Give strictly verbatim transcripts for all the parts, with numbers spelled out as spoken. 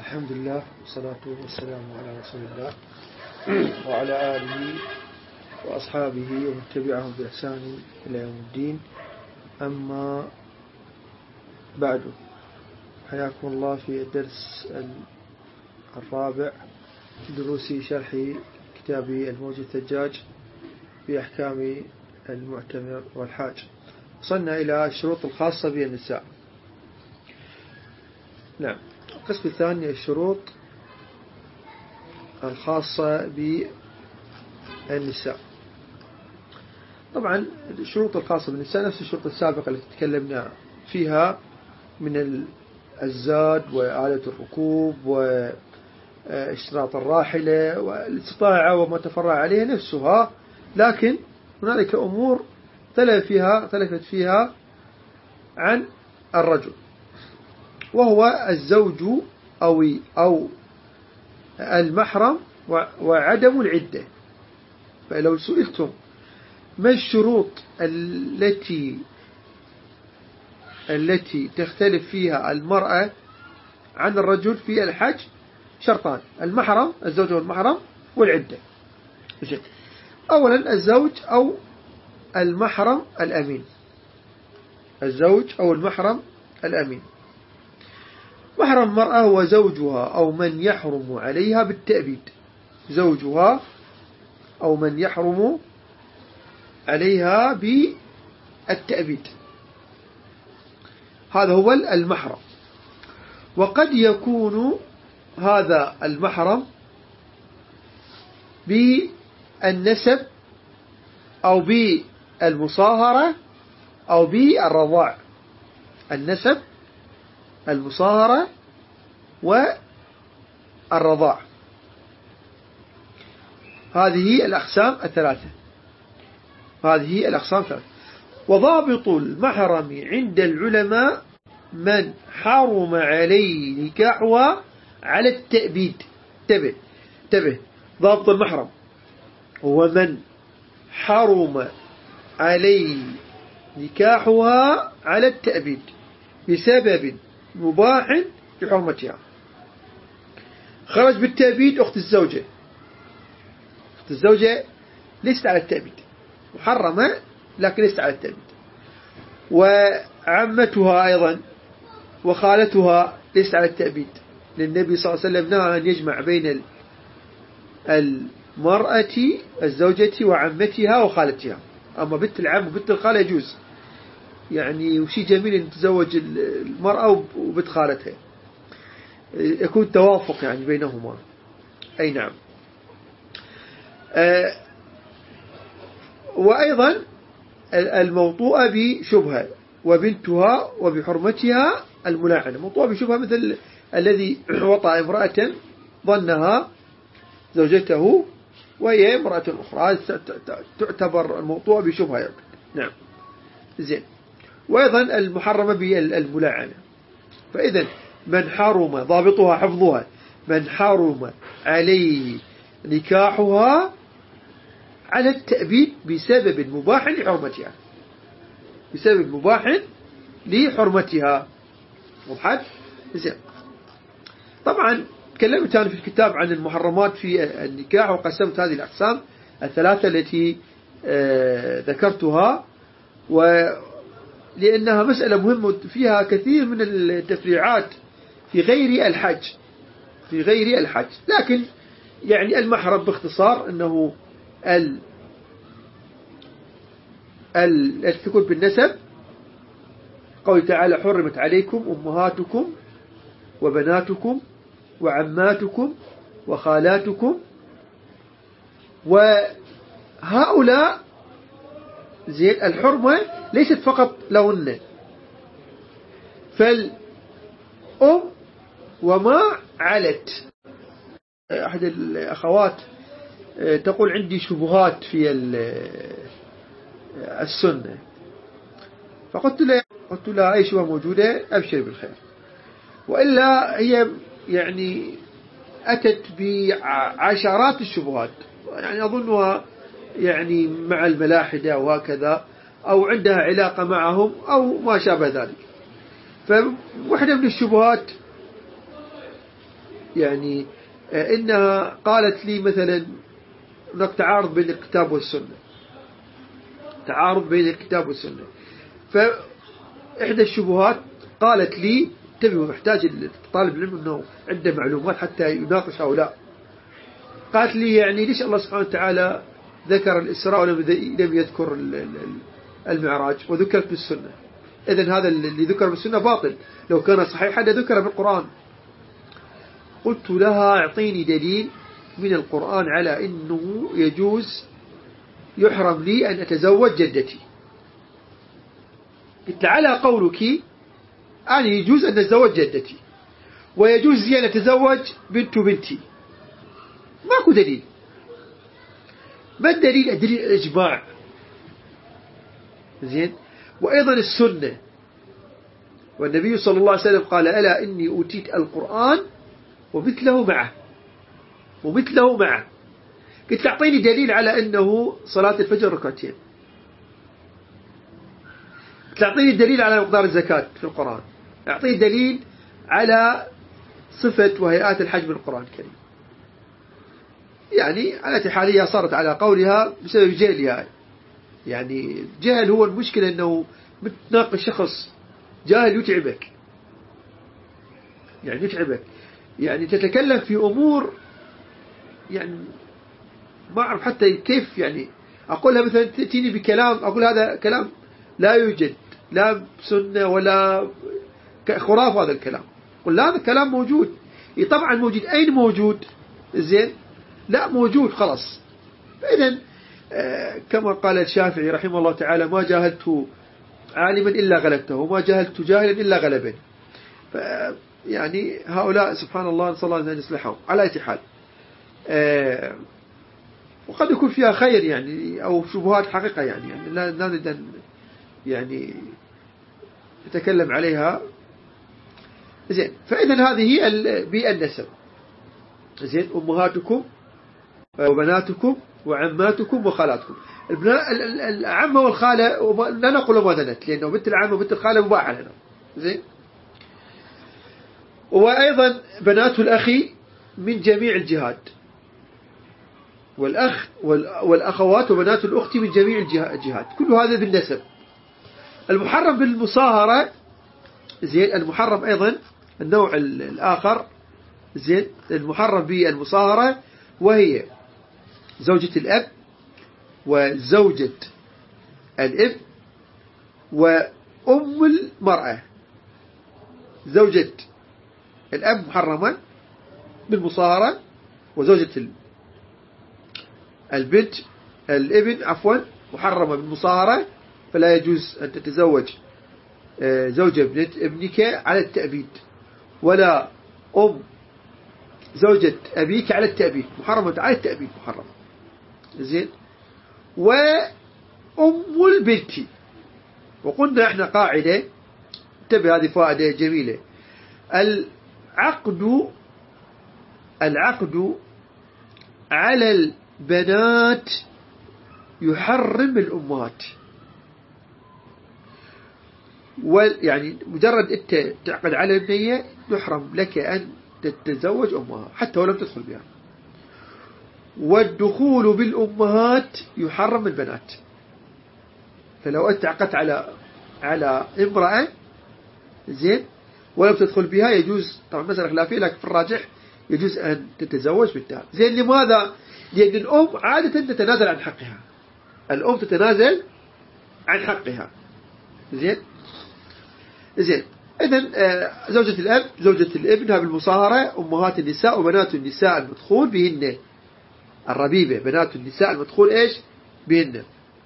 الحمد لله والصلاة والسلام على رسول الله وعلى آله وأصحابه ومن تبعهم بإحسان إلى يوم الدين. أما بعد، حياكم الله في الدرس الرابع دروس شرح كتاب الموجي الثجاج في أحكام المعتمر والحاج. وصلنا إلى الشروط الخاصة بالنساء. نعم، القسم الثاني الشروط الخاصة بالنساء. طبعا الشروط الخاصة بالنساء نفس الشروط السابقة التي تكلمنا فيها من الزاد وآلة الركوب واشتراط الراحلة والاستطاعة وما تفرع عليه نفسها، لكن هنالك أمور تلف فيها تلفت فيها عن الرجل، وهو الزوج أو أو المحرم وعدم العدة. فلو سئلتم ما الشروط التي التي تختلف فيها المرأة عن الرجل في الحج، شرطان: المحرم، الزوج والمحرم، والعدة. أولا الزوج أو المحرم الأمين. الزوج أو المحرم الأمين. محرم المرأة هو زوجها أو من يحرم عليها بالتأبيد. زوجها أو من يحرم عليها بالتأبيد، هذا هو المحرم. وقد يكون هذا المحرم بالنسب أو بالمصاهرة أو بالرضاع. النسب، المصاهرة، والرضاع، هذه الأقسام الثلاثة. هذه الأقسام الثلاثة. وضابط المحرم عند العلماء من حرم عليه نكاحها على التأبيد. تبه تبه ضابط المحرم هو من حرم عليه نكاحها على التأبيد بسبب مباح لحرمتها. خرج بالتأبيد أخت الزوجة. أخت الزوجة ليست على التأبيد، محرمة لكن ليست على التأبيد. وعمتها أيضا وخالتها ليست على التأبيد، للنبي صلى الله عليه وسلم نهى أن يجمع بين المرأة الزوجة وعمتها وخالتها. أما بنت العم وبنت الخالة يجوز، يعني وشي جميل أن تتزوج المرأة وبنت خالتها، يكون توافق يعني بينهما. أي نعم. آه وأيضا الموطوءة بشبهة وبنتها وبحرمتها الملاعنة. موطوءة بشبهة مثل الذي وطأ امرأة ظنها زوجته وهي امرأة أخرى، تعتبر الموطوءة بشبهة. نعم، زين. وأيضا المحرمة بالملاعنة. فإذا من حرم، ضابطها حفظها، من حرم عليه نكاحها على التأبيد بسبب مباح لحرمتها. بسبب مباح لحرمتها. وضحت؟ زين. طبعا تكلمت أنا في الكتاب عن المحرمات في النكاح، وقسمت هذه الأقسام الثلاثة التي ذكرتها، ولأنها مسألة مهمة فيها كثير من التفريعات في غير الحج في غير الحج لكن يعني المحرم باختصار أنه ال التي تكون بالنسب. قوله تعالى: حرمت عليكم أمهاتكم وبناتكم وعماتكم وخالاتكم. وهؤلاء زين الحرمة ليست فقط لهن، فالأم وما علت. أحد الأخوات تقول: عندي شبهات في السنة. فقلت لها قلت لها أي شبهة موجودة أبشر بالخير، وإلا هي يعني أتت بعشرات الشبهات، يعني أظنها يعني مع الملاحدة وهكذا، أو عندها علاقة معهم أو ما شابه ذلك. فواحدة من الشبهات يعني إنها قالت لي مثلا هناك تعارض بين الكتاب والسنة، تعارض بين الكتاب والسنة، فإحدى الشبهات قالت لي انتبهوا، محتاج طالب العلم أنه عنده معلومات حتى يناقش هؤلاء. قالت لي يعني ليش الله سبحانه وتعالى ذكر الإسراء ولم لم يذكر المعراج وذكرت بالسنة؟ إذن هذا اللي ذكر بالسنة باطل، لو كان صحيحا لذكر بالقرآن. قلت لها اعطيني دليل من القرآن على أنه يجوز يحرم لي أن أتزوج جدتي. قلت على قولك أن يجوز أن أتزوج جدتي ويجوز لي أن أتزوج بنت بنتي، ماكو دليل. ما الدليل؟ الدليل الإجماع، زين، وأيضا السنة. والنبي صلى الله عليه وسلم قال ألا إني أوتيت القرآن ومثله معه ومثله معه. قلت أعطيني دليل على أنه صلاة الفجر ركعتين، قلت أعطيني دليل على مقدار الزكاة في القرآن، أعطيني دليل على صفة وهيئات الحج من القرآن الكريم. يعني على حالية صارت على قولها بسبب جهلها. يعني جهل هو المشكلة، أنه متناقش شخص جاهل يتعبك، يعني يتعبك، يعني تتكلم في أمور يعني ما أعرف حتى كيف يعني أقولها. مثلا تأتيني بكلام أقول هذا كلام لا يوجد، لا سنة ولا خراف هذا الكلام. قل لا هذا الكلام موجود. طبعا موجود، أين موجود؟ زين، لا موجود خلاص. فإذا آه كما قال الشافعي رحمه الله تعالى ما جاهلت عالما إلا غلبته وما جاهلت جاهلا إلا غلبني. يعني هؤلاء سبحان الله نسأل الله أن يصلحهم. على أي حال آه وقد يكون فيها خير يعني أو شبهات حقيقة، يعني, يعني لا نريد أن يعني نتكلم عليها. زين، فإذا هذه بالنسب. زين، أمهاتكم وبناتكم وعماتكم وخالاتكم. العمة والخالة لا نقول ما ذنت، لأنه بنت العمة وبنت الخالة مباحة لنا. زين، وأيضا بنات الأخ من جميع الجهات، والأخ والأخوات وبنات الأخت من جميع الجهات، كل هذا بالنسب. المحرم بالمصاهرة، زين، المحرم أيضا النوع الآخر، زين، المحرم بالمصاهرة وهي زوجة الأب وزوجة الابن وأم المرأة. زوجة الأب محرمة بالمصاهرة، وزوجة البنت الابن عفوا محرمة بالمصاهرة، فلا يجوز أن تتزوج زوجة ابنة ابنك على التأبيد، ولا أم زوجة أبيك على التأبيد، محرمة على التأبيد محرمة. زين، وأم البنت. وقلنا احنا قاعدة، انتبه هذه فائدة جميلة، العقد العقد على البنات يحرم الأمهات. يعني مجرد أنت تعقد على البنية يحرم لك أن تتزوج أمها حتى ولم تدخل بها. والدخول بالأمهات يحرم البنات. فلو أنت عقدت على على امرأة زين ولم تدخل بها يجوز، طبعا مسألة خلافية لكن في الراجح يجوز أن تتزوج بنتها. زين، لماذا؟ لأن الأم عادة تتنازل عن حقها، الأم تتنازل عن حقها. زين زين إذن زوجة الأب زوجة الابن بالمصاهرة، أمهات النساء وبنات النساء المدخول بهن الربيبة، بنات النساء المدخول إيش بهن.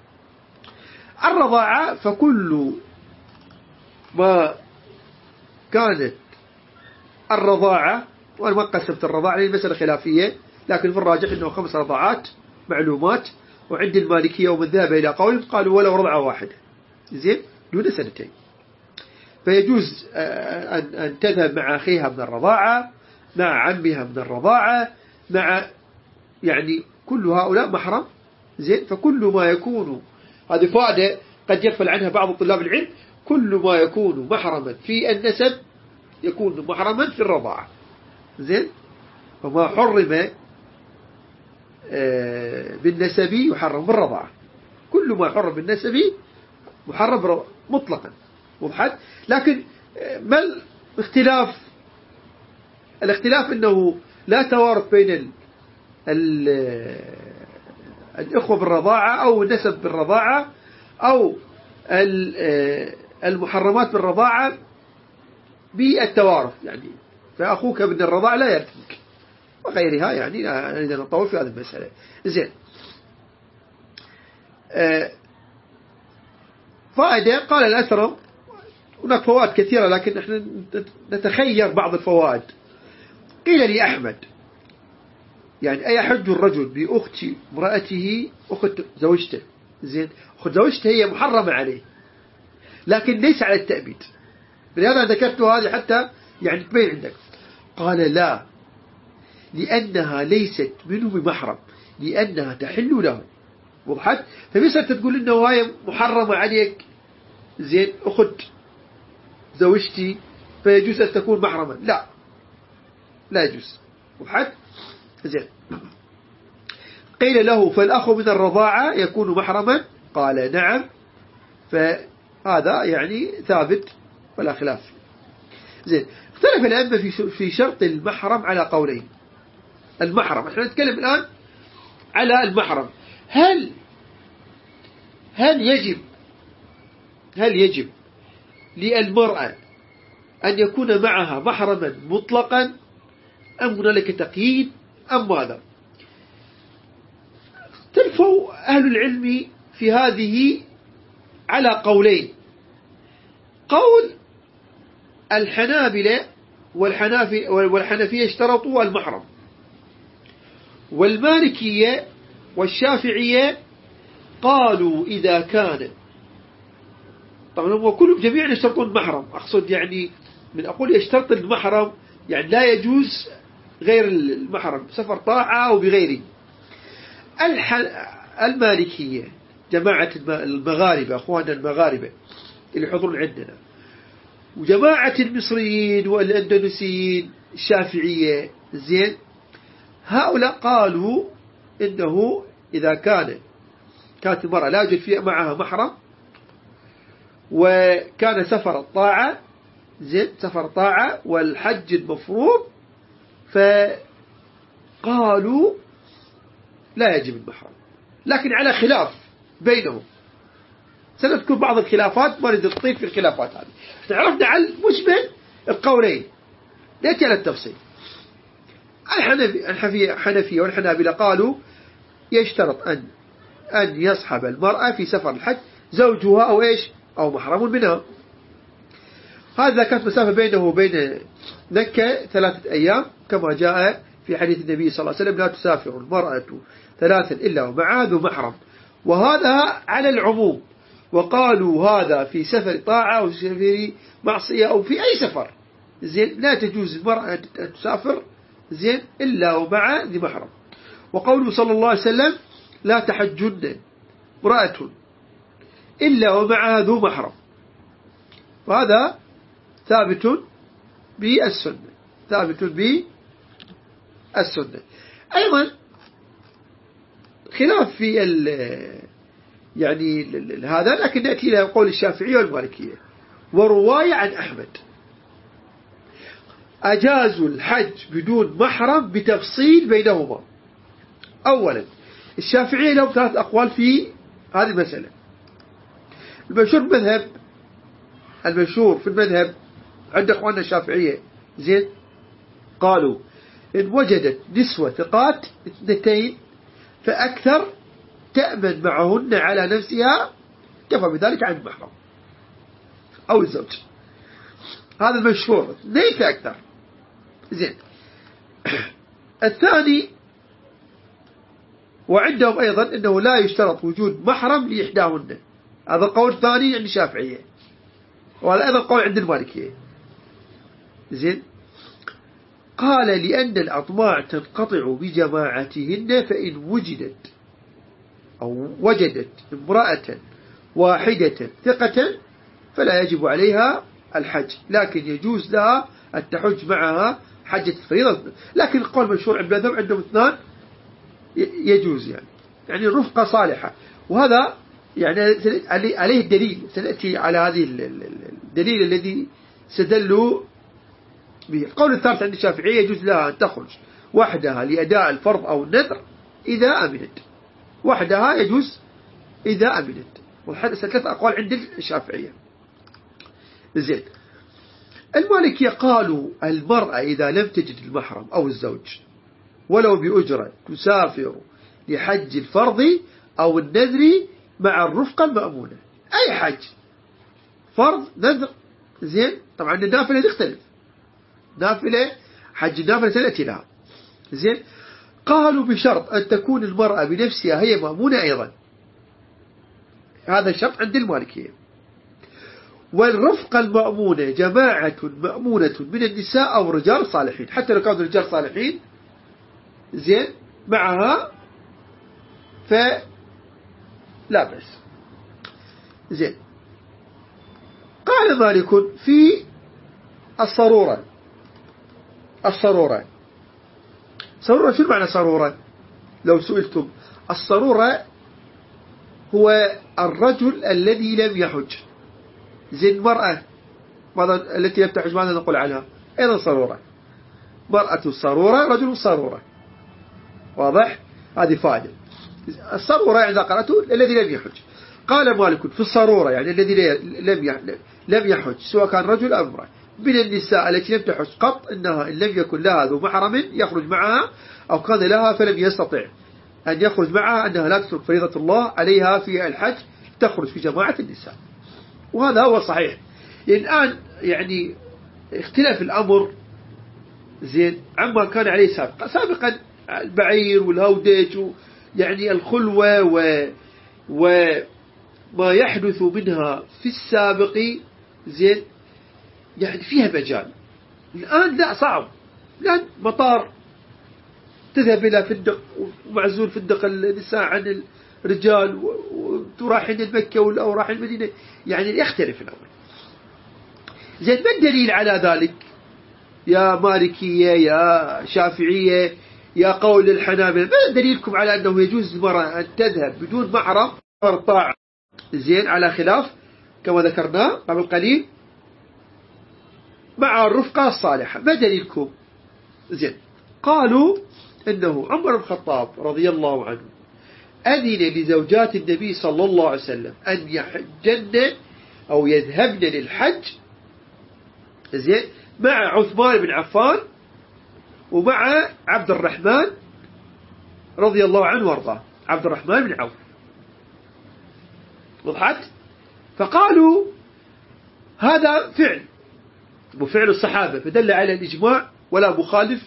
الرضاعة فكل ما كانت الرضاعة، وأنا ما قسمت الرضاعة لأن المسألة خلافية، لكن في الراجح أنه خمس رضاعات معلومات. وعند المالكية ومن ذهب إلى قول قالوا ولو رضعة واحدة زين دون سنتين، فيجوز أن أن تذهب مع أخيها من الرضاعة، مع عمها من الرضاعة، مع يعني كل هؤلاء محرم. زين، فكل ما يكون، هذه فائدة قد يغفل عنها بعض طلاب العلم، كل ما يكون محرما في النسب يكون محرما في الرضاعة. زين، فما حرم بالنسب يحرم بالرضاعة. كل ما حرم بالنسب محرم مطلقا. وضحت. لكن ما الاختلاف؟ الاختلاف أنه لا توارث بين ال ال الإخوة بالرضاعة أو النسب بالرضاعة أو المحرمات بالرضاعة بالتوارث، يعني فأخوك من الرضاعة لا يرثك وغيرها، يعني إذا نطول في هذه المسألة. زين. فائدة. قال الأثرم هناك فوائد كثيرة لكن نحن نتخير بعض الفوائد. قيل لأحمد يعني أيحج الرجل بأخت امرأته أخت زوجته؟ زين. أخت زوجته هي محرمة عليه لكن ليس على التأبيد، لهذا ذكرت هذه حتى يعني تبين عندك. قال لا، لأنها ليست منه بمحرم لأنها تحل له. وضحت. فمثل تقول إنه هاي محرمة عليك، زين، أخت زوجتي فيجوز أن تكون محرما؟ لا، لا يجوز. وضحت. زين. قيل له فالأخ من الرضاعة يكون محرما؟ قال نعم. فهذا يعني ثابت ولا خلاف. زين. اختلف الأئمة في في شرط المحرم على قولين. المحرم احنا نتكلم الآن على المحرم. هل هل يجب هل يجب للمرأة أن يكون معها محرما مطلقا أم هنالك تقييد أم ماذا؟ اختلفوا أهل العلم في هذه على قولين. قول الحنابلة والحنفية اشترطوا المحرم، والمالكية والشافعية قالوا إذا كان، طبعا هم كلهم جميعا يشترطون المحرم، أقصد يعني من أقول يشترط المحرم يعني لا يجوز غير المحرم سفر طاعة أو بغيره. المالكية جماعة المغاربة، أخواننا المغاربة اللي يحضرون عندنا، وجماعة المصريين والأندونيسيين الشافعية، زين، هؤلاء قالوا إنه إذا كان كانت المرأة لا يوجد فيها معها محرم وكان سفر الطاعة، زين، سفر طاعة والحج المفروض، فقالوا لا يجب المحرم. لكن على خلاف بينهم، سنذكر بعض الخلافات، ما نريد نطيل في الخلافات هذه. عرفنا على مجمل القولين، نأتي على التفصيل. الحنفية والحنابلة قالوا يشترط أن أن يصحب المرأة في سفر الحج زوجها أو إيش أو محرم منها. هذا كانت مسافة بينه وبين مكة ثلاثة أيام كما جاء في حديث النبي صلى الله عليه وسلم لا تسافر المرأة ثلاثا إلا ومعها ذو محرم، وهذا على العموم. وقالوا هذا في سفر طاعة أو سفر معصية أو في أي سفر، زين، لا تجوز المرأة أن تسافر، زين، إلا ومع ذي محرم. وقوله صلى الله عليه وسلم لا تحجن امرأة إلا ومعها ذو محرم، وهذا ثابت بالسنة، ثابت بالسنة. أيضا خلاف في ال يعني هذا، لكن نأتي إلى قول الشافعية والمالكية. ورواية عن أحمد أجازوا الحج بدون محرم بتفصيل بينهما. أولا الشافعية لهم ثلاث أقوال في هذه المسألة. المشهور المذهب المشهور في المذهب عند أخواننا الشافعية، زين، قالوا إن وجدت نسوة ثقات اثنتين فأكثر تأمن معهن على نفسها كفى بذلك عن المحرم أو الزوج. هذا المشهور، اثنين فأكثر، زين. الثاني وعندهم أيضا أنه لا يشترط وجود محرم لإحداهن، هذا قول ثاني عند الشافعية، وهذا أيضا قول عند المالكية، زين. قال لأن الأطماع تنقطع بجماعتهن، فإن وجدت أو وجدت امرأة واحدة ثقة فلا يجب عليها الحج، لكن يجوز لها التحج معها حجة الفريضة. لكن القول مشهور عند المذهب عندهم اثنان يجوز، يعني يعني الرفقة صالحة. وهذا يعني عليه الدليل، سنأتي على هذه الدليل الذي استدلوا به. القول الثالث عند الشافعية يجوز لها أن تخرج وحدها لأداء الفرض أو النذر إذا أمنت، وحدها يجوز إذا أمنت. وهذا ثلاث أقوال عند الشافعية. زين. المالكية قالوا المرأة إذا لم تجد المحرم أو الزوج ولو بأجرة تسافر لحج الفرض أو النذر مع الرفقة المأمونة. أي حج، فرض، نذر. زين. طبعا النافلة تختلف، نافلة حج النافلة سنأتي لها. زين. قالوا بشرط أن تكون المرأة بنفسها هي مأمونة أيضا، هذا الشرط عند المالكية. والرفقة المأمونة جماعة مأمونة من النساء أو رجال صالحين، حتى لو كانوا رجال صالحين زين معها فلا بأس. زين. قال مالك في الصرورة. الصرورة صرورة شو معنى صرورة؟ لو سئلتم، الصرورة هو الرجل الذي لم يحج. زين. المرأة ماذا التي لم تحج ماذا نقول عنها؟ أيضا صرورة. مرأة صرورة، رجل صرورة. واضح؟ هذه فائدة. الصرورة إذا قرأته الذي لم يحج. قال مالك في الصرورة يعني الذي لم لم يحج سواء كان رجل أو امرأة من النساء التي لم تحج قط، إنها إن لم يكن لها ذو محرم يخرج معها أو كان لها فلم يستطع أن يخرج معها، أنها لا تترك فريضة الله عليها في الحج، تخرج في جماعة النساء. وهذا هو الصحيح. يعني الآن يعني اختلاف الأمر زين عما كان عليه سابقا. سابقا البعير والهودج يعني الخلوة و وما يحدث منها في السابق زين يعني فيها مجال. الآن لا، صعب. الآن مطار تذهب إلى فندق ومعزول فندق النساء عن الرجال وتراحين المكة أو راحين المدينة، يعني يختلف الأمر. زين. ما الدليل على ذلك يا مالكية يا شافعية يا قول الحنابلة؟ ما دليلكم على أنه يجوز للمرأة أن تذهب بدون محرم طاعة؟ زين. على خلاف كما ذكرنا قبل قليل مع الرفقة الصالحة. ما دليلكم؟ زين. قالوا أنه عمر بن الخطاب رضي الله عنه أذن لزوجات النبي صلى الله عليه وسلم أن يحجن أو يذهبن للحج زين مع عثمان بن عفان ومع عبد الرحمن رضي الله عنه وارضاه، عبد الرحمن بن عوف. وضحت؟ فقالوا هذا فعل وفعل الصحابة، فدل على الإجماع ولا مخالف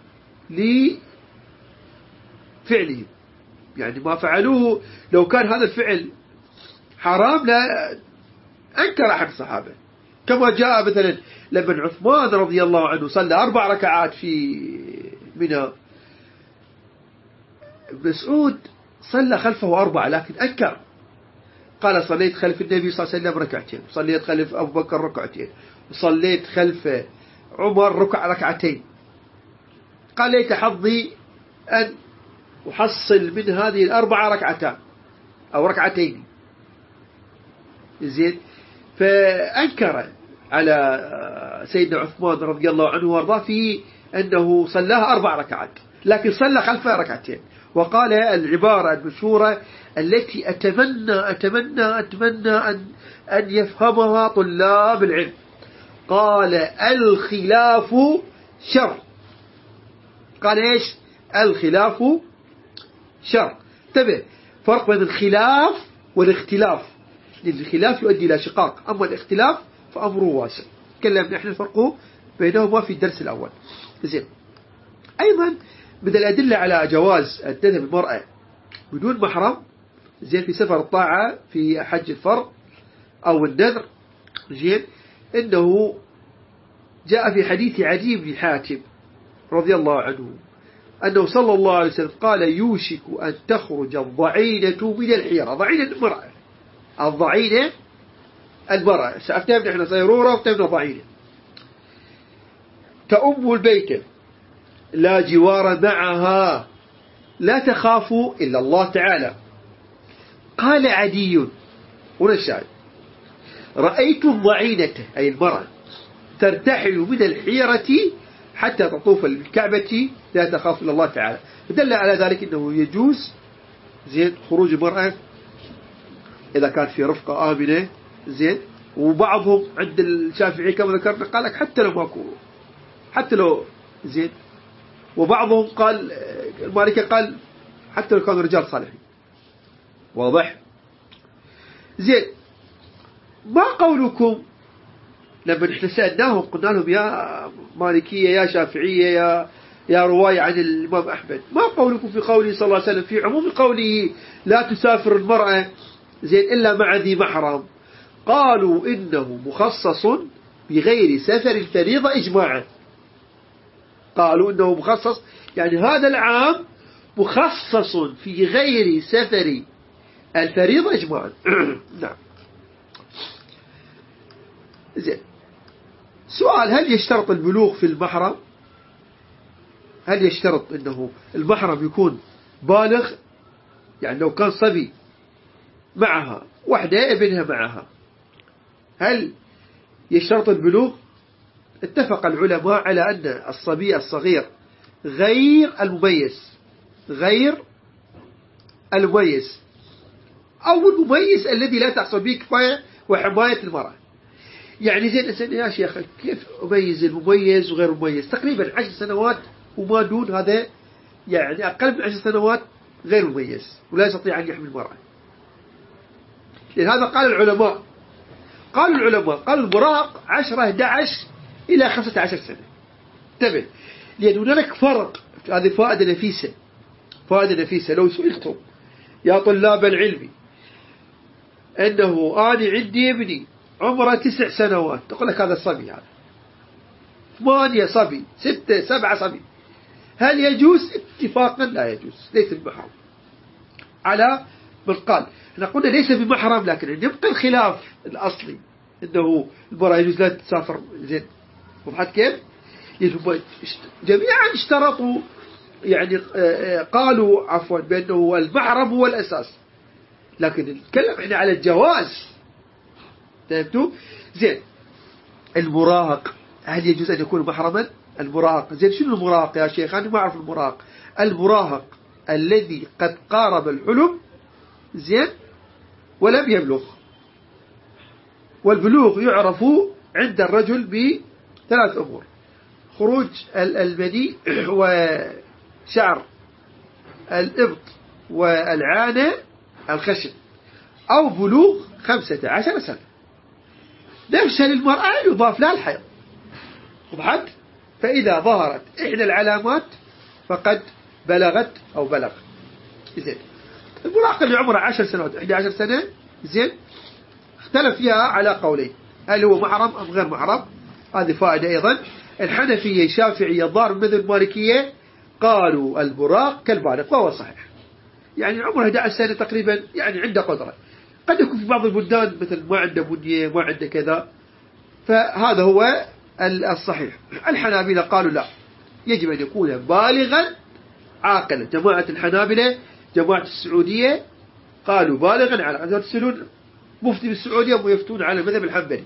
لفعلهم. يعني ما فعلوه لو كان هذا الفعل حرام لا أنكر أحد الصحابة، كما جاء مثلا لما عثمان رضي الله عنه صلى أربع ركعات في منى، مسعود صلى خلفه أربعة لكن أنكر، قال صليت خلف النبي صلى الله عليه وسلم ركعتين، وصليت خلف أبو بكر ركعتين، وصليت خلف عمر ركع ركعتين. قال ليت حظي أن أحصل من هذه الأربعة ركعتان أو ركعتين. زين. فأنكر على سيدنا عثمان رضي الله عنه وارضاه في أنه صلاها أربع ركعات لكن صلى خلفها ركعتين. وقال العبارة المشهورة التي أتمنى أتمنى أتمنى أن أن يفهمها طلاب العلم، قال الخلاف شر. قال إيش؟ الخلاف شر. انتبه، فرق بين الخلاف والاختلاف، لأن الخلاف يؤدي إلى شقاق، أما الاختلاف فأمره واسع. تكلمنا نحن الفرق بينهما في الدرس الأول. زين. أيضا من الأدلة على جواز أن تذهب المرأة بدون محرم زين في سفر الطاعة في حج الفرض أو النذر زين إنه جاء في حديث عدي بن حاتم رضي الله عنه أنه صلى الله عليه وسلم قال يوشك أن تخرج الضعينة من الحيرة. ضعينة المرأة، الضعينة المرأة، سأفتهم نحن صيرورة وفتهمنا ضعينة. تؤم البيت لا جوار معها لا تخافوا إلا الله تعالى. قال عدي هنا الشاهد: رأيت الضعينة أي المرأة ترتحل من الحيرة حتى تطوف الكعبة لا تخاف إلا الله تعالى. دل على ذلك أنه يجوز زين خروج المرأة إذا كان في رفقة آمنة زين. وبعضهم عند الشافعي كما ذكرنا قال لك حتى لو ماكو حتى لو زين. وبعضهم قال المالكي قال حتى لو كانوا رجال صالحين. واضح زين. ما قولكم لما احنا سألناهم قلنا لهم يا مالكية يا شافعية يا يا رواية عن الإمام أحمد، ما قولكم في قوله صلى الله عليه وسلم في عموم قوله لا تسافر المرأة زين إلا مع ذي محرم؟ قالوا إنه مخصص بغير سفر الفريضة إجماعا. قالوا إنه مخصص يعني هذا العام مخصص في غير سفر الفريضة إجماعا. نعم. زين. سؤال: هل يشترط البلوغ في المحرم؟ هل يشترط أنه المحرم يكون بالغ؟ يعني لو كان صبي معها وحدة ابنها معها هل يشترط البلوغ؟ اتفق العلماء على أن الصبي الصغير غير المميز غير المميز أو المميز الذي لا تحصل به كفاية وحماية المرأة. يعني زين أسأل يا شيخ كيف أميز المميز وغير المميز؟ تقريبا عشر سنوات وما دون هذا، يعني أقل من عشر سنوات غير مميز ولا يستطيع أن يحمل المرأة. لهذا قال العلماء قال العلماء قال المراهق عشرة أحد عشر إلى خمسة عشر سنة. انتبه، لأن هناك فرق. هذه فائدة نفيسة فائدة نفيسة. لو سئلتم يا طلاب العلم أنه أنا عندي ابني عمره تسع سنوات، تقول لك هذا صبي، هذا ثمانية صبي، ستة سبعة صبي، هل يجوز؟ اتفاقا لا يجوز، ليس بمحرم. على من قال احنا قلنا ليس بمحرم، لكن يبقى الخلاف الأصلي أنه المرأة يجوز لا تسافر. زين، وضحت كيف؟ جميعا اشترطوا، يعني قالوا عفوا بأنه المحرم هو الأساس، لكن نتكلم احنا على الجواز. فهمتوا؟ زين. المراهق هل يجوز أن يكون محرما؟ المراهق زين. شنو المراهق يا شيخ؟ أنا ما أعرف المراهق. المراهق الذي قد قارب الحلم زين ولم يبلغ. والبلوغ يعرف عند الرجل بثلاث أمور: خروج المني وشعر الإبط والعانة الخشن، أو بلوغ خمسة عشر سنة. نفس للمرأة يضاف لها الحيض. وضحت؟ فإذا ظهرت إحدى العلامات فقد بلغت أو بلغ. زين. المراهق اللي عمره عشر سنوات إحدى عشر سنة زين اختلف فيها على قولين: هل هو محرم أم غير محرم؟ هذه فائدة أيضا. الحنفية الشافعية الظاهر من مذهب المالكية قالوا المراهق كالبالغ، وهو صحيح. يعني عمره إحدى عشر سنة تقريبا، يعني عنده قدرة. قد يكون في بعض البلدان مثل ما عنده بنية ما عنده كذا، فهذا هو الصحيح. الحنابلة قالوا لا، يجب أن يكون بالغا عاقلا. جماعة الحنابلة جماعة السعودية قالوا بالغا على أن يرسلون مفتي بالسعودية ويفتون على المذهب الحنبلي،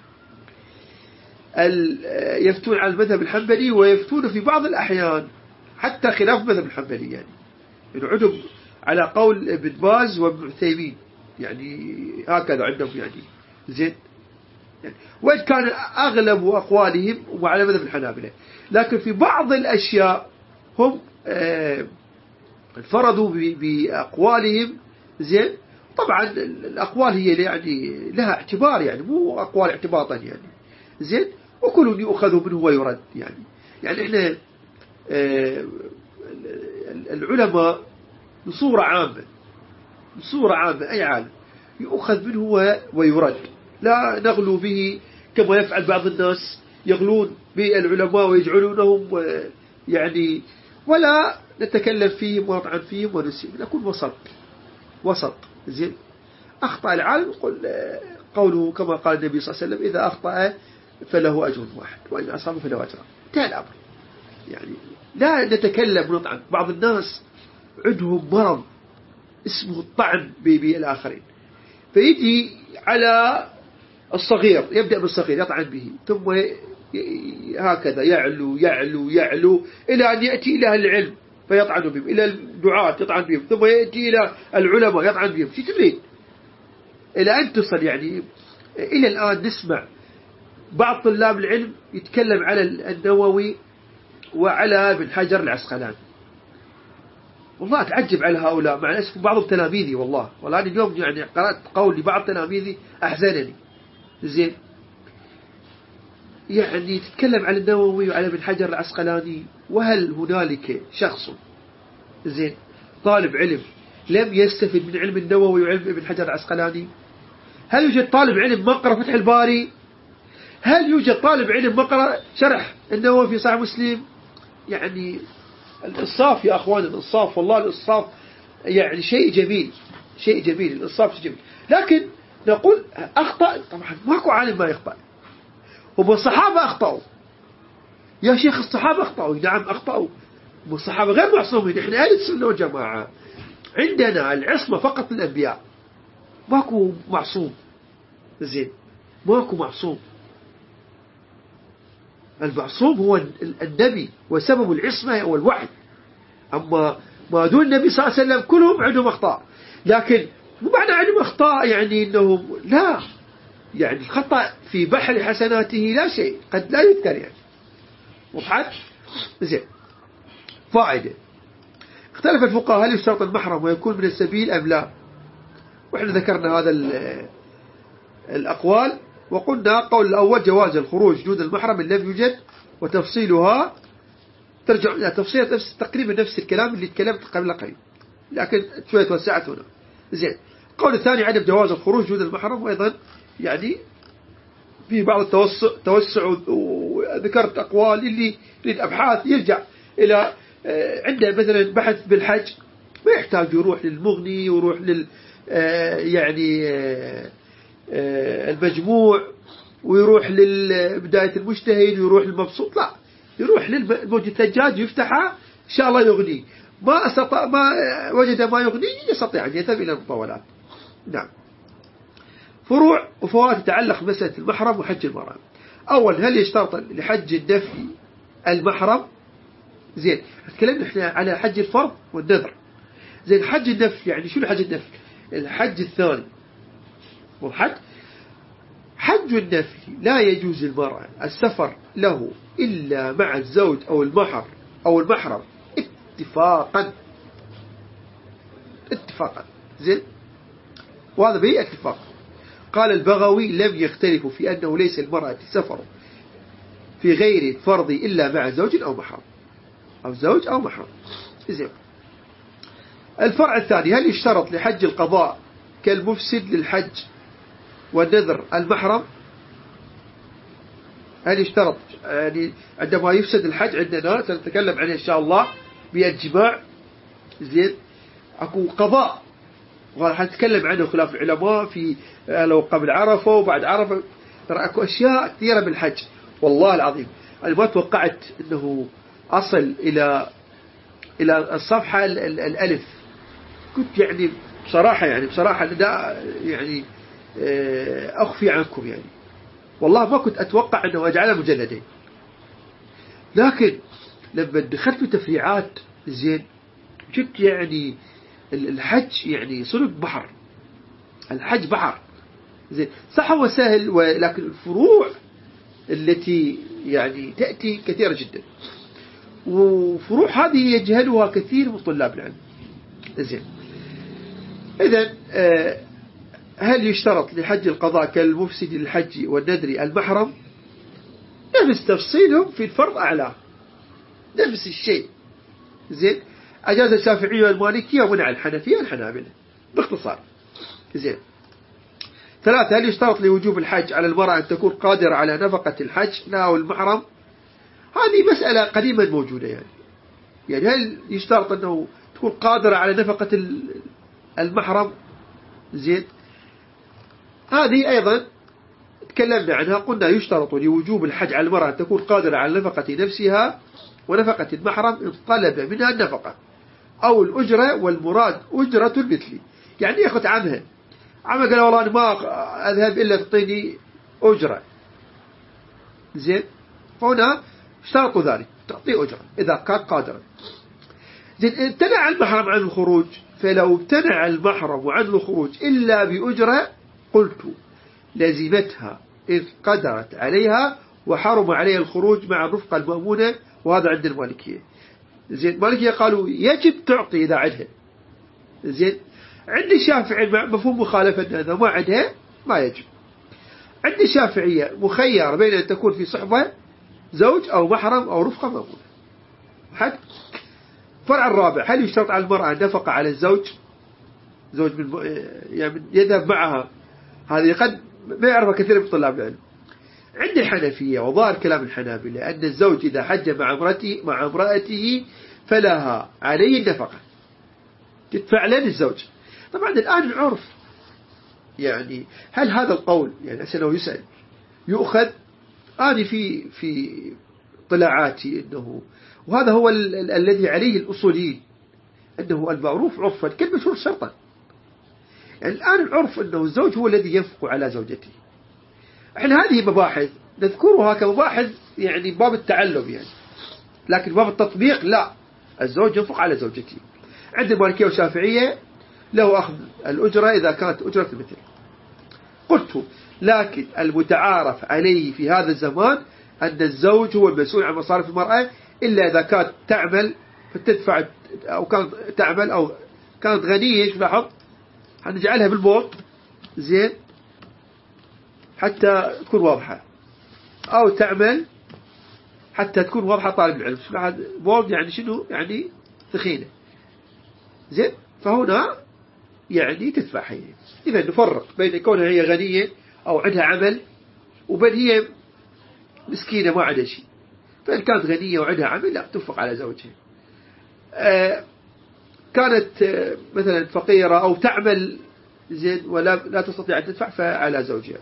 يفتون على المذهب الحنبلي ويفتون في بعض الأحيان حتى خلاف المذهب الحنبلي، يعني ينعدوا على قول ابن باز وابن عثيمين، يعني هكذا عندهم يعني. زين. يعني وإن كان أغلب أقوالهم وعلى مذهب الحنابلة، لكن في بعض الأشياء هم آه انفردوا بأقوالهم. زين. طبعا الأقوال هي يعني لها اعتبار، يعني مو أقوال اعتباطا يعني. زين. وكل يؤخذ منه ويرد، يعني يعني احنا آه العلماء بصورة عامة بصورة عامة أي عالم يؤخذ منه ويرد، لا نغلو به كما يفعل بعض الناس، يغلون بالعلماء ويجعلونهم يعني، ولا نتكلم فيهم ونطعن فيهم ونسيب، نكون وسط وسط. زين. أخطأ العالم يقول قوله كما قال النبي صلى الله عليه وسلم: إذا أخطأ فله أجر واحد وإن أصاب فله أجر. انتهى الأمر. يعني لا نتكلم ونطعن. بعض الناس عندهم مرض اسمه الطعن بالآخرين، فيجي على الصغير، يبدأ بالصغير يطعن به، ثم هكذا يعلو يعلو يعلو إلى أن يأتي إلى العلم فيطعن بهم، إلى الدعاة يطعن بهم، ثم يأتي إلى العلماء يطعن بهم. شو تريد؟ إلى أن تصل يعني. إلى الآن نسمع بعض طلاب العلم يتكلم على النووي وعلى ابن حجر العسقلاني. والله أتعجب على هؤلاء، مع الأسف بعضهم تلاميذي. والله والله أنا اليوم يعني قرأت قول لبعض تلاميذي أحزنني. زين، يعني تتكلم على النووي وعلى ابن حجر العسقلاني، وهل هنالك شخص زين طالب علم لم يستفد من علم النووي وعلم ابن حجر العسقلاني؟ هل يوجد طالب علم ما قرأ فتح الباري؟ هل يوجد طالب علم ما قرأ شرح النووي في صحيح مسلم؟ يعني الإنصاف يا أخواني، الإنصاف، والله الإنصاف يعني شيء جميل، شيء جميل، الإنصاف شيء جميل. لكن نقول أخطأ، طبعا ماكو عالم ما يخطأ. هم الصحابة أخطأوا يا شيخ، الصحابة أخطأوا، نعم أخطأوا، هم الصحابة غير معصومين. إحنا أهل السنة والجماعة عندنا العصمة فقط للأنبياء، ماكو معصوم. زين، ماكو معصوم. المعصوم هو النبي، وسبب العصمة هو الوحي. أما ما دون النبي صلى الله عليه وسلم كلهم عندهم أخطاء، لكن مو معنى عندهم أخطاء يعني إنهم لا، يعني الخطأ في بحر حسناته لا شيء، قد لا يذكر يعني. وضحت؟ زين. فائدة: اختلف الفقهاء هل يشترط المحرم ويكون من السبيل أم لا؟ وإحنا ذكرنا هذا الأقوال، وقلنا قول الأول جواز الخروج دون المحرم إن لم يوجد، وتفصيلها ترجع إلى تفصيل نفس تقريبا نفس الكلام اللي تكلمت قبل قليل، لكن شوية توسعت هنا. زين. القول الثاني عدم جواز الخروج دون المحرم، وأيضا يعني في بعض التوسع توسع، وذكرت أقوال اللي يريد أبحاث يرجع إلى عنده مثلا بحث بالحج، ما يحتاج يروح للمغني ويروح لل يعني المجموع ويروح لبداية المجتهد ويروح للمبسوط، لا، يروح للموجة الثجاج يفتحها إن شاء الله يغني، ما استطاع ما وجد ما يغني يستطيع أن يذهب إلى المطولات. نعم. فروع وفوائد تتعلق بمسألة المحرم وحج المرأة. أول، هل يشترط لحج النفل المحرم؟ زين، تكلمنا احنا على حج الفرض والنذر. زين، حج النفل يعني شو حج النفل؟ الحج الثاني. وضحت؟ حج النفل لا يجوز للمرأة السفر له إلا مع الزوج أو المحر أو المحرم اتفاقا اتفاقا. زين، وهذا به اتفاق. قال البغوي: لم يختلفوا في أنه ليس المرأة سفر في غير فرض إلا مع زوج أو محرم، أو زوج أو محرم. زين. الفرع الثاني، هل يشترط لحج القضاء كالمفسد للحج والنذر المحرم؟ هل يشترط يعني عندما يفسد الحج عندنا سنتكلم عنه إن شاء الله بالجماع. زين، أكو قضاء وحنتكلم عنه خلاف العلماء في لو قبل عرفة وبعد عرفة. ترى أكو أشياء كثيرة بالحج، والله العظيم أنا ما توقعت أنه أصل إلى إلى الصفحة الألف. كنت يعني بصراحة يعني بصراحة لا يعني أخفي عنكم يعني، والله ما كنت أتوقع أنه أجعلها مجلدين، لكن لما دخلت في تفريعات زين جبت يعني الحج يعني صدق بحر، الحج بحر. زين، صح هو سهل، ولكن الفروع التي يعني تأتي كثيرة جدا، وفروع هذه يجهلها كثير من طلاب العلم. زين، إذن هل يشترط لحج القضاء كالمفسد للحج والنذر المحرم؟ نفس تفصيلهم في الفرض أعلى، نفس الشيء. زين، أجاز الشافعية والمالكية ومنع الحنفية والحنابلة باختصار. زين. ثلاثة، هل يشترط لوجوب الحج على المرأة أن تكون قادرة على نفقة الحج لا والمحرم؟ هذه مسألة قديما موجودة يعني يعني هل يشترط أنه تكون قادرة على نفقة المحرم؟ زين، هذه أيضا تكلمنا عنها، قلنا يشترط لوجوب الحج على المرأة أن تكون قادرة على نفقة نفسها ونفقة المحرم إن طلب منها النفقة أو الأجرة، والمراد أجرة المثل. يعني ياخذ عمها، عمها قال والله أنا ما أذهب إلا تعطيني أجرة، زين، فهنا اشترطوا ذلك، تعطي أجرة إذا كان قادرا. زين، امتنع المحرم عن الخروج، فلو امتنع المحرم عن الخروج إلا بأجرة قلت لزمتها إذ قدرت عليها وحرم عليها الخروج مع الرفقة المأمونة، وهذا عند المالكية. زين، المالكية قالوا يجب تعطي إذا عدها. زين، عند الشافعي مفهوم مخالفة، إذا ما عدها ما يجب. عند الشافعية مخير بين أن تكون في صحبة زوج أو محرم أو رفقة مأمونة. حد فرع الرابع، هل يشترط على المرأة النفقة على الزوج؟ زوج من يعني يذهب معها، هذه قد ما يعرفها كثير من طلاب العلم. عند الحنفية وظاهر كلام الحنابلة أن الزوج إذا حج مع امرأته مع امرأته فلها عليه النفقة، تدفع له الزوج. طبعا الآن العرف، يعني هل هذا القول يعني أسأله يسأل يؤخذ؟ أنا في في طلاعاتي أنه، وهذا هو ال ال الذي عليه الأصوليين، أنه المعروف عرفا كالمشهور شرطا. يعني الآن العرف أنه الزوج هو الذي ينفق على زوجته. احنا هذه مباحث نذكرها كمباحث يعني باب التعلم يعني، لكن باب التطبيق لا، الزوج ينفق على زوجته. عند المالكية والشافعية له أخذ الأجرة إذا كانت أجرة المثل. قلت لكن المتعارف عليه في هذا الزمان أن الزوج هو المسؤول عن مصارف المرأة، إلا إذا كانت تعمل فتدفع، أو كانت تعمل أو كانت غنية. ايش لاحظ؟ هنجعلها بالبوط، زين، حتى تكون واضحة، أو تعمل حتى تكون واضحة طالب العلم. بولد يعني شنو؟ يعني ثخينة، زين، فهنا يعني تدفع هي. إذا نفرق بين كونها هي غنية أو عندها عمل، وبين هي مسكينة ما عندها شيء. فإن كانت غنية وعندها عمل لا تنفق على زوجها. آه كانت آه مثلا فقيرة أو تعمل زين ولا لا تستطيع أن تدفع فعلى زوجها.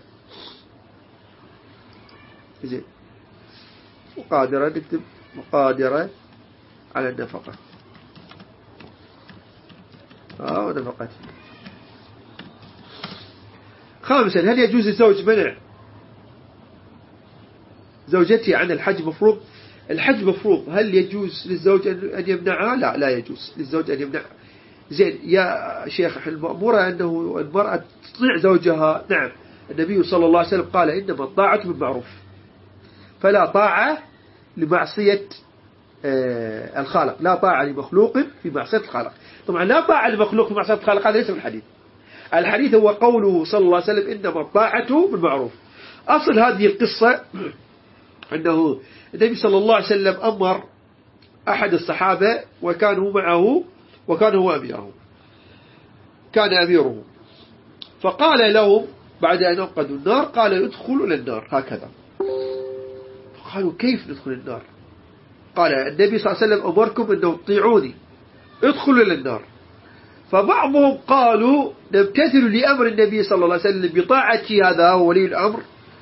زين، مقادرة، نكتب مقادرة على النفقة. آه نفقتي. خامسا، هل يجوز للزوج منع زوجتي عن الحج مفروض؟ الحج مفروض، هل يجوز للزوج أن يمنعها؟ لا، لا يجوز للزوج أن يمنع. زين يا شيخ، المأمورة أنه المرأة تطيع زوجها. نعم، النبي صلى الله عليه وسلم قال إنما الطاعة بالمعروف، فلا طاعة لمعصية آه الخالق، لا طاعة لمخلوق في معصية الخالق. طبعا لا طاعة لمخلوق في معصية الخالق هذا ليس من الحديث. الحديث هو قوله صلى الله عليه وسلم إنما الطاعة بالمعروف. أصل هذه القصة أنه النبي صلى الله عليه وسلم أمر أحد الصحابة وكانوا معه، وكان هو أميره، كان أميره، فقال لهم بعد أن أنقذوا النار، قال ادخلوا إلى النار هكذا. قالوا كيف ندخل النار؟ قال النبي صلى الله عليه وسلم أمركم أنه تطيعوني، ادخلوا إلى النار. فبعضهم قالوا نمتثل لأمر النبي صلى الله عليه وسلم بطاعة هذا هو ولي الأمر،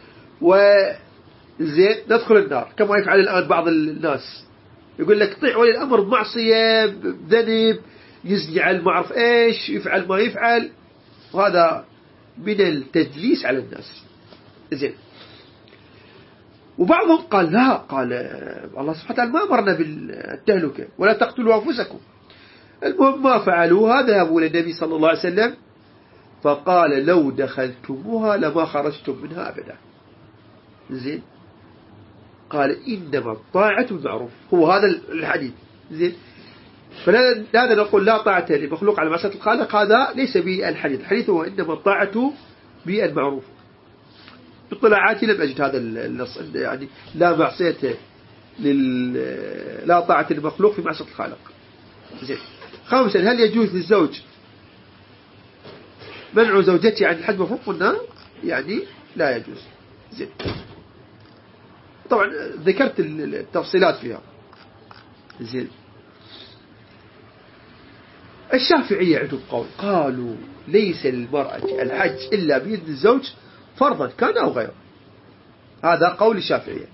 وزين ندخل النار، كما يفعل الآن بعض الناس، يقول لك طيع ولي الأمر بمعصية بذنب، يزني على ما أعرف إيش، يفعل ما يفعل، وهذا من التدليس على الناس. زين، وبعضهم قال لا، قال الله سبحانه وتعالى ما أمرنا بالتهلكة ولا تقتلوا أنفسكم. المهم ما فعلوها، ذهبوا للنبي صلى الله عليه وسلم فقال لو دخلتموها لما خرجتم منها أبدا. زين، قال إنما الطاعة بالمعروف، هو هذا الحديث. زين، فلهذا نقول لا طاعة لمخلوق على معصية الخالق، هذا ليس بالحديث. الحديث هو إنما الطاعة بالمعروف. باطلاعاتي لم أجد هذا النص، يعني لا معصية لل لا طاعة للمخلوق في معصية الخالق. زين، خامسا، هل يجوز للزوج منع زوجته عن الحج مفروض؟ قلنا يعني لا يجوز. زين، طبعا ذكرت التفصيلات فيها. زين، الشافعية عندهم قول، قالوا ليس للمرأة الحج إلا بإذن الزوج فرضا كان أو غيره. هذا قول الشافعية.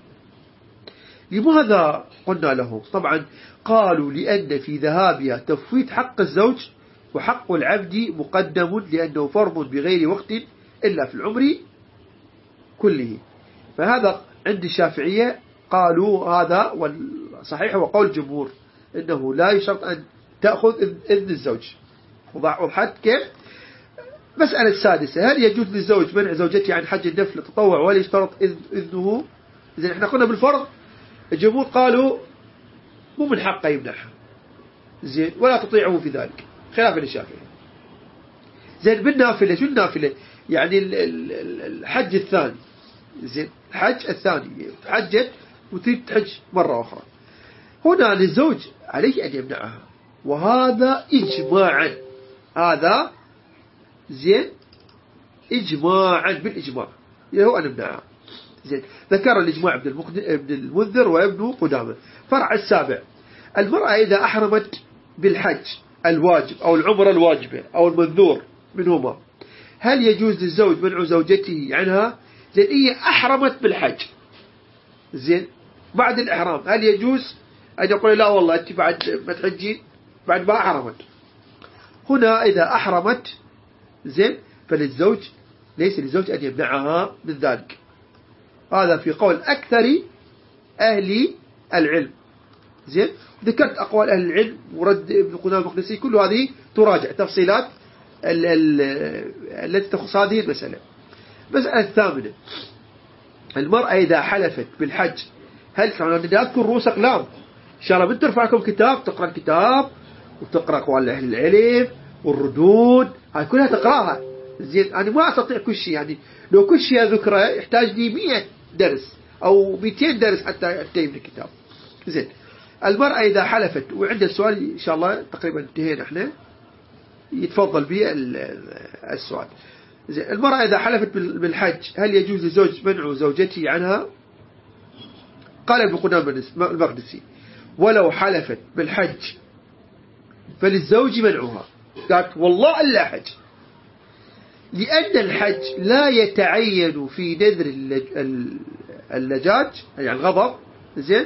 لماذا قلنا لهم؟ طبعا قالوا لأن في ذهابها تفويت حق الزوج وحق العبد مقدم لأنه فرض بغير وقت إلا في العمر كله. فهذا عند الشافعية قالوا هذا، والصحيح هو قول الجمهور إنه لا يشرط أن تأخذ إذن الزوج. وضحت كيف؟ مسألة السادسة: هل يجوز للزوج منع زوجته عن حج النفل التطوع ولا يشترط إذنه؟ إذن احنا قلنا بالفرض الجمهور قالوا مو من حقه يمنعها، زين، ولا تطيعه في ذلك، خلافا للشافعي. زين، بالنافلة شو النافلة؟ يعني الحج الثاني، زين، الحج الثاني حجت وتريد تحج مرة أخرى، هنا للزوج عليه أن يمنعها، وهذا إجماعا، هذا زين إجماعا بالإجماع هو أن يمنعها. زين، ذكر الإجماع ابن المنذر وابن قدامة. فرع السابع: المرأة إذا أحرمت بالحج الواجب أو العمرة الواجبة أو المنذور منهما، هل يجوز للزوج منع زوجته عنها؟ زين، هي أحرمت بالحج، زين، بعد الإحرام هل يجوز أن يقول لا والله أنت بعد ما تحجين بعد ما أحرمت؟ هنا إذا أحرمت، زين، فللزوج ليس للزوج أن يمنعها من ذلك. هذا في قول أكثر أهل العلم. زين، ذكرت أقوال أهل العلم ورد ابن قدامة المقدسي، كل هذه تراجع تفصيلات التي تخص هذه المسألة. المسألة الثامنة: المرأة إذا حلفت بالحج، هل نذكر رؤوس أقلام إن شاء الله، بنترفع لكم كتاب تقرأ الكتاب وتقرأ أقوال أهل العلم والردود، هاي كلها تقرأها. زين، أنا ما أستطيع كل شيء، يعني لو كل شيء ذكره يحتاج لي مئة درس أو مئتين درس حتى أنتهي من الكتاب. زين، المرأة إذا حلفت، وعند السؤال إن شاء الله تقريبا انتهينا احنا، يتفضل به السؤال. زين، المرأة إذا حلفت بالحج هل يجوز للزوج منع زوجته عنها؟ قال ابن قدامة المقدسي: ولو حلفت بالحج فللزوج منعها. قالت والله إلا حج، لأن الحج لا يتعين في نذر اللجاج، يعني الغضب، زين،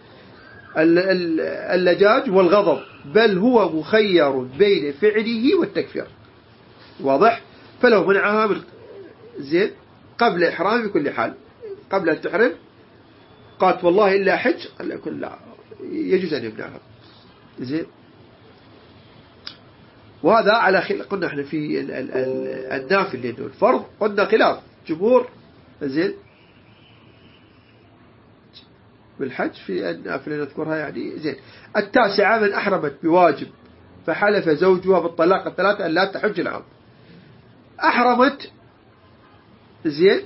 اللجاج والغضب، بل هو مخير بين فعله والتكفير. واضح؟ فلو منعها من زين قبل إحرام بكل حال، قبل أن تحرم قالت والله إلا حج، قال لكم لا يجوز أن يمنعها. زين، وهذا على خلاف، قلنا احنا في النافل لأنه الفرض قلنا خلاف جمهور، زين، بالحج في النافل نذكرها يعني. زين، التاسعة: من أحرمت بواجب فحلف زوجها بالطلاق الثلاثة أن لا تحج العام. أحرمت، زين،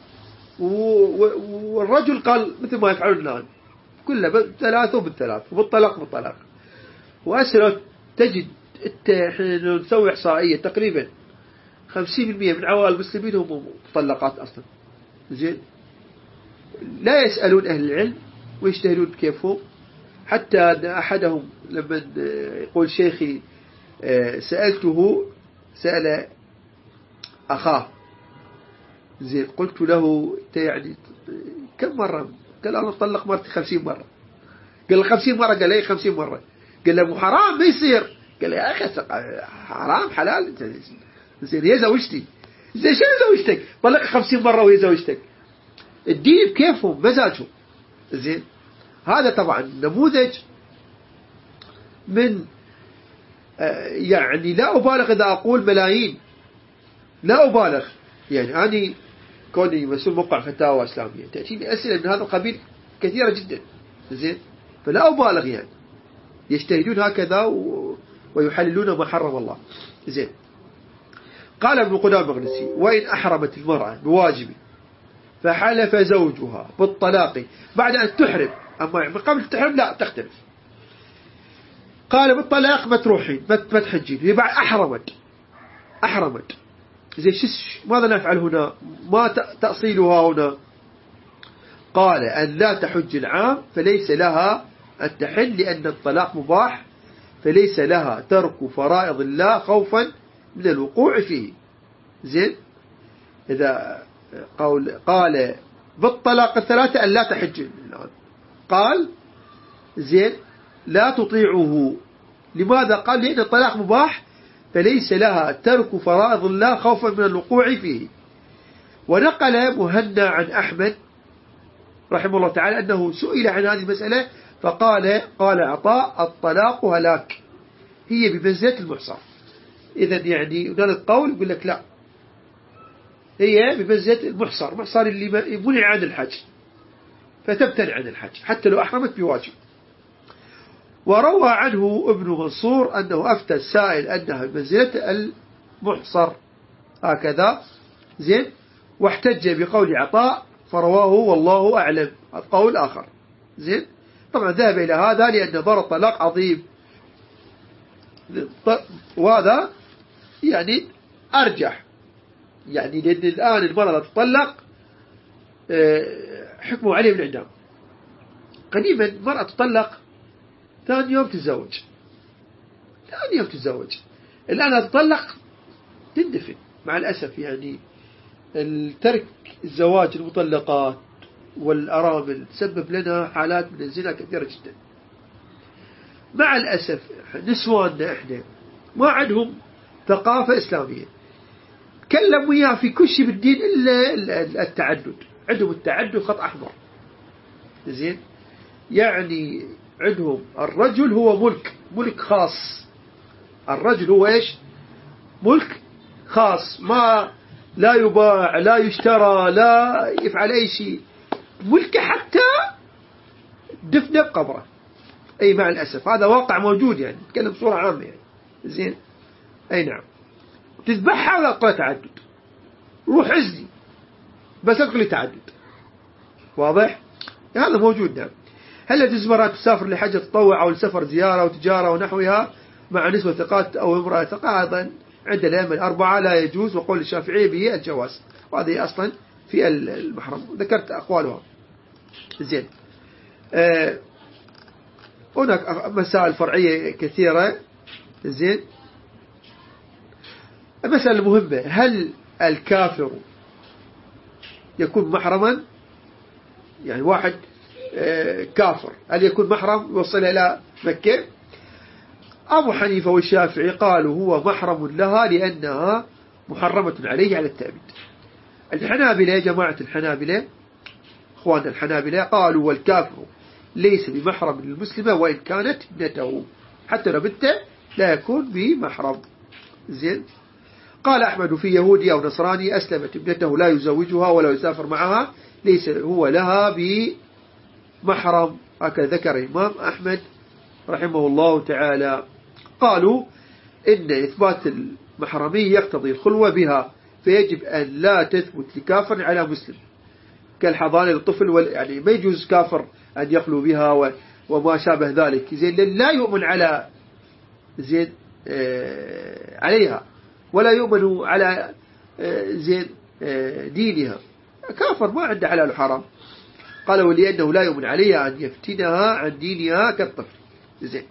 والرجل قال مثل ما يفعلون الآن كله بالثلاثة وبالثلاث وبالطلاق بالطلاق، وأسرت تجد احنا نسوي إحصائية تقريبا خمسين بالمئة من عوائل المسلمين هم مطلقات أصلا. زين، لا يسألون أهل العلم ويجتهدون كيفهم، حتى أن أحدهم لما يقول شيخي سألته سأل أخاه، زين، قلت له يعني كم مرة؟ قال أنا طلق مرتي خمسين مرة. قال له خمسين مرة؟ قال لي خمسين مرة. قال له مو حرام ما يصير. قال لي يا أخي حرام حلال. زين، هي زوجتي. زين، شنو زوجتك؟ طلق خمسين مرة وهي زوجتك. الدين بكيفهم مزاجهم. زين، هذا طبعا نموذج من يعني لا أبالغ إذا أقول ملايين، لا أبالغ، يعني أنا كوني مسؤول موقع فتاوى إسلامية تأتيني أسئلة من هذا القبيل كثيرة جدا. زين، فلا أبالغ، يعني يجتهدون هكذا و... ويحللون ما حرم الله. زين، قال ابن قدامة المقدسي: وإن أحرمت المرأة بواجب فحلف زوجها بالطلاق بعد أن تحرم، أما من قبل تحرم لا تختلف. قال بالطلاق ما تروحين ما تحجين، هي بعد أحرمت أحرمت زين، ماذا نفعل هنا؟ ما تأصيلها هنا؟ قال أن لا تحج العام، فليس لها أن تحل لأن الطلاق مباح، فليس لها ترك فرائض الله خوفا من الوقوع فيه. زين، إذا قال, قال بالطلاق الثلاثة أن لا تحج الآن. قال زين لا تطيعه. لماذا؟ قال لأن الطلاق مباح فليس لها ترك فرائض الله خوفا من الوقوع فيه. ونقل مهنا عن أحمد رحمه الله تعالى أنه سئل عن هذه المسألة فقال قال عطاء الطلاق هلاك هي بمنزلة المحصر. إذن يعني هنالك قول يقول لك لا هي بمنزلة المحصر، محصر اللي منع عن الحج فتبتنع عن الحج حتى لو أحرمت بواجب. وروى عنه ابن منصور أنه أفتى السائل أنها بمنزلة المحصر هكذا زين، واحتج بقول عطاء فرواه والله أعلم القول آخر زين. طبعا ذهب إلى هذا لأن ضرر الطلاق عظيم، وهذا يعني أرجح، يعني لأن الآن المرأة تطلق حكموا عليه بالإعدام. قديما المرأة تطلق ثاني يوم تتزوج، ثاني يوم تتزوج. الآن تطلق تندفن مع الأسف. يعني الترك الزواج المطلقات والأرامل تسبب لنا حالات من الزنا كثيرة جدا مع الأسف. نسواننا إحنا ما عندهم ثقافة إسلامية، تكلموا إياه في كل شيء بالدين إلا التعدد. عندهم التعدد خط أحمر زين، يعني عندهم الرجل هو ملك، ملك خاص. الرجل هو إيش؟ ملك خاص، ما لا يباع لا يشترى لا يفعل أي شيء، ملكه حتى دفنه بقبره. أي مع الأسف هذا واقع موجود، يعني نتكلم بصورة عامة يعني زين. أي نعم، تذبحها ولا تقول تعدد، روح عزلي بس تقول تعدد. واضح؟ هذا موجود. نعم. هل يجوز المرأة تسافر لحجة تطوع أو لسفر زيارة وتجارة ونحوها مع نسوة ثقات أو امرأة ثقة؟ أيضا عند الأئمة الأربعة لا يجوز، وقول الشافعية به الجواز، وهذه أصلا في المحرم ذكرت أقوالها زين. آه هناك مسائل فرعية كثيرة زين. المسألة المهمة هل الكافر يكون محرما؟ يعني واحد آه كافر هل يكون محرم يوصل إلى مكة؟ أبو حنيفة والشافعي قالوا هو محرم لها لأنها محرمة عليه على التأبيد. الحنابلة جماعة الحنابلة أخوان الحنابلة قالوا والكافر ليس بمحرم للمسلمة وإن كانت ابنته، حتى لو بنته لا يكون بمحرم زين. قال أحمد في يهودي أو نصراني أسلمت ابنته لا يزوجها ولا يسافر معها ليس هو لها بمحرم، هكذا ذكر الإمام أحمد رحمه الله تعالى. قالوا إن إثبات المحرمية يقتضي الخلوة بها، فيجب أن لا تثبت لكافر على مسلم كالحضانة للطفل وال... يعني ما يجوز كافر أن يخلو بها و... وما شابه ذلك زين، لا يؤمن على زين آه عليها ولا يؤمن على آه زين آه دينها، كافر ما عنده حلال وحرام. قالوا لأنه لا يؤمن عليها أن يفتنها عن دينها كالطفل زين.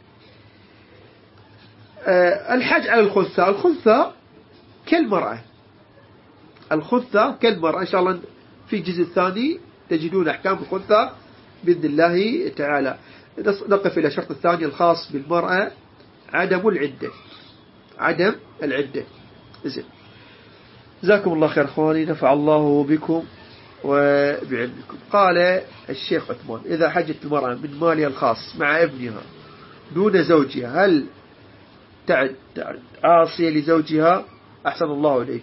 آه الحج على الخنثى، الخنثى كالمرأة، الخنثى كالمرأة. إن شاء الله في الجزء الثاني تجدون أحكام الخنثى بإذن الله تعالى. نقف إلى الشرط الثاني الخاص بالمرأة عدم العدة، عدم العدة زين. جزاكم الله خير أخواني، نفع الله بكم وبعلمكم. قال الشيخ عثمان إذا حجت المرأة من مالها الخاص مع ابنها دون زوجها هل تعد, تعد عاصية لزوجها؟ أحسن الله إليكم.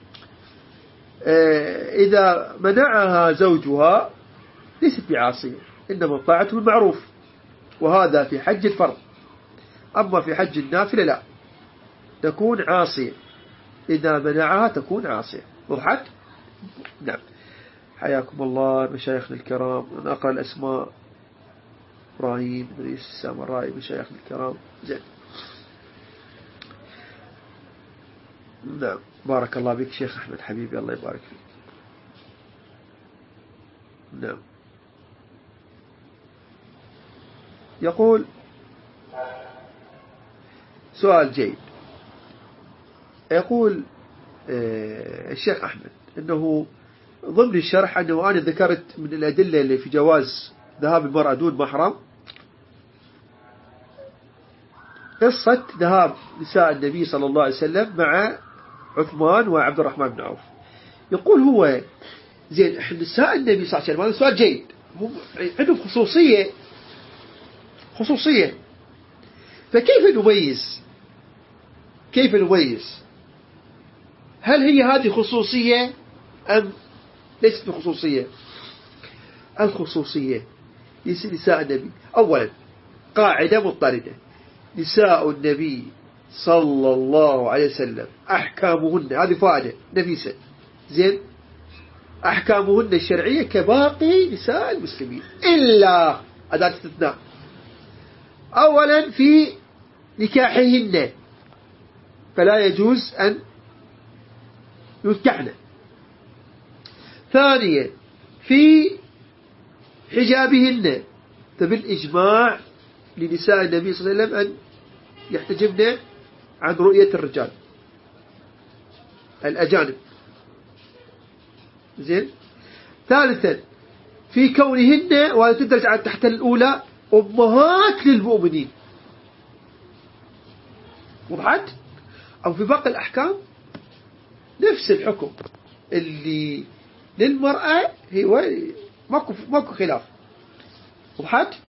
إذا منعها زوجها ليست بعاصية، إنما طاعته المعروف، وهذا في حج الفرض. أما في حج النافلة لا، تكون عاصية، إذا منعها تكون عاصية. وضحت؟ نعم. حياكم الله مشايخنا الكرام. أنا أقرأ الأسماء: إبراهيم إدريس السامرائي مشايخنا الكرام زين. نعم بارك الله بك شيخ أحمد حبيبي، الله يبارك فيك. نعم. يقول سؤال جيد، يقول الشيخ أحمد أنه ضمن الشرح أنه أنا ذكرت من الأدلة اللي في جواز ذهاب المرأة دون محرم قصة ذهاب نساء النبي صلى الله عليه وسلم مع عثمان وعبد الرحمن بن عوف. يقول هو زين إحنا نساء النبي صلى الله عليه وسلم، هذا سؤال جيد، هم عندهم خصوصية خصوصية فكيف نميز كيف نميز هل هي هذه خصوصية أم ليست بخصوصية؟ الخصوصية نساء النبي أولا قاعدة مضطردة، نساء النبي صلى الله عليه وسلم أحكامهن، هذه فائدة نفيسة زين، أحكامهن الشرعية كباقي نساء المسلمين إلا أداة استثناء. أولا في نكاحهن فلا يجوز أن ينكحن. ثانيا في حجابهن، فبالإجماع لنساء النبي صلى الله عليه وسلم أن يحتجبن عن رؤية الرجال الأجانب زين. ثالثا في كونهن، وهذا تدرج تحت الأولى، أمهات للمؤمنين. وضحت؟ أو في باقي الأحكام نفس الحكم اللي للمرأة هو ماكو ماكو خلاف. وضحت؟